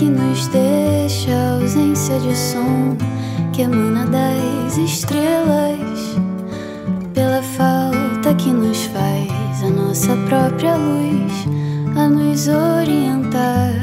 que nos deixa, a ausência de som que emana das estrelas, pela falta que nos faz a nossa própria luz a nos orientar.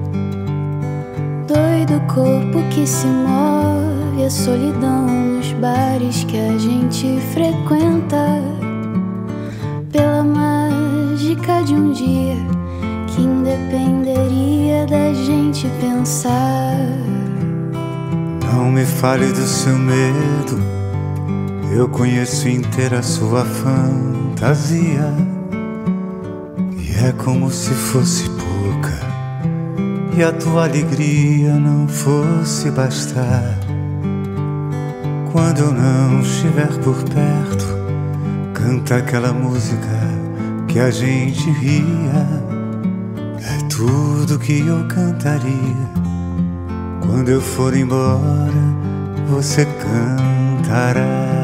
Doido corpo que se move, a solidão nos bares que a gente frequenta, pela mágica de um dia que independeria da gente pensar. Não me fale do seu medo, eu conheço inteira a sua fantasia, e é como se fosse pouca e a tua alegria não fosse bastar. Quando eu não estiver por perto, canta aquela música que a gente ria. É tudo que eu cantaria. Quando eu for embora, você cantará.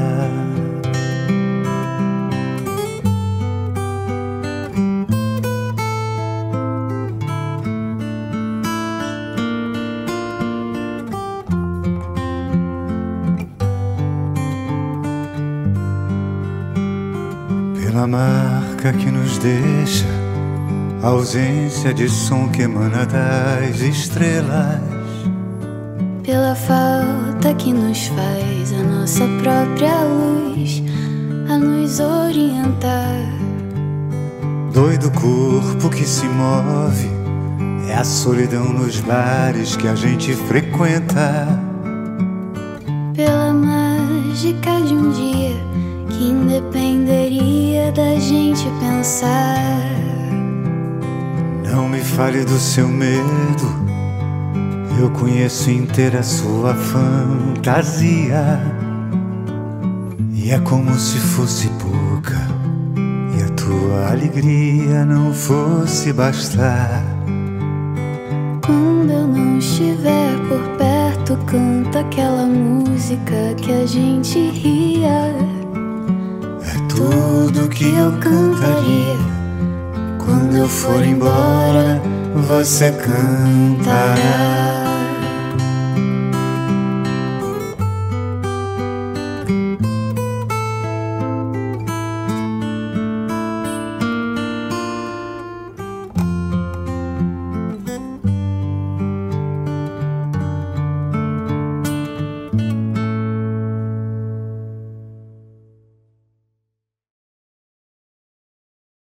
Pela marca que nos deixa, a ausência de som que emana das estrelas, pela falta que nos faz a nossa própria luz a nos orientar. Doido corpo que se move, é a solidão nos bares que a gente frequenta, pela mágica de um dia que independeria da gente pensar. Não me fale do seu medo, eu conheço inteira a sua fantasia, e é como se fosse pouca e a tua alegria não fosse bastar. Quando eu não estiver por perto, canta aquela música que a gente ria. É tudo que eu cantaria. Quando eu for embora, você cantará.